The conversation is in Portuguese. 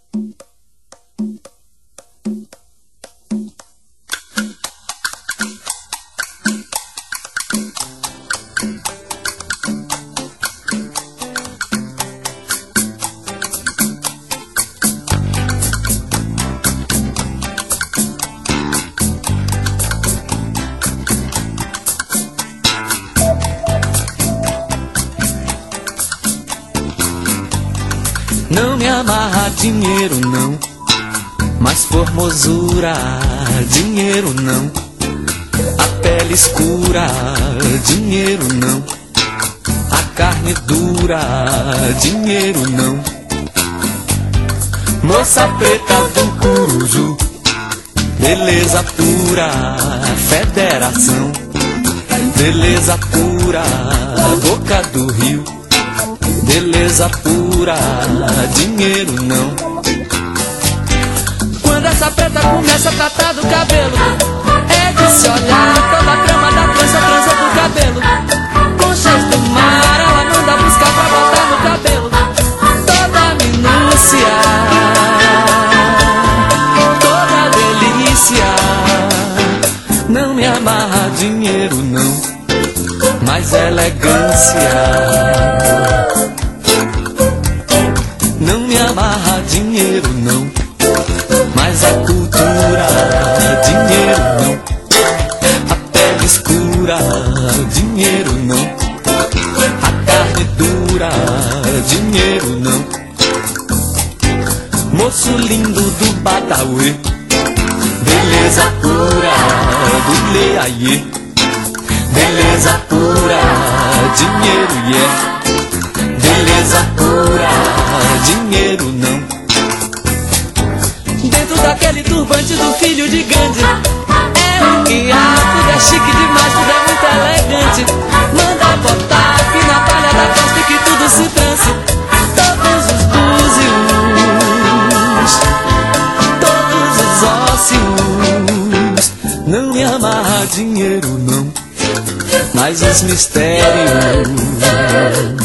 Não me amarra dinheiro não, mas formosura, dinheiro não. A pele escura, dinheiro não. A carne dura, dinheiro não. Moça preta do Curuzu, beleza pura, federação. Beleza pura, boca do rio. Beleza pura, dinheiro não. Quando essa preta começa a tratar do cabelo, é de se olhar toda a trama da trança do cabelo. Conchas do mar, ela manda buscar pra botar no cabelo. Toda a minúcia, toda a delícia. Não me amarra dinheiro não, mas elegância. Não me amarra dinheiro não, mas a cultura, dinheiro não. A pele escura, dinheiro não. A carne dura, dinheiro não. Moço lindo do Badawi, beleza pura do Leaie. Beleza pura, dinheiro yeah. Beleza pura, dinheiro não. Dentro daquele turbante do filho de Gandhi, é o que há, tudo é chique demais, tudo é muito elegante. Manda botar aqui na palha da costa que tudo se transe. Todos os búzios, todos os ósseos. Não me amarra dinheiro não, mas os mistérios.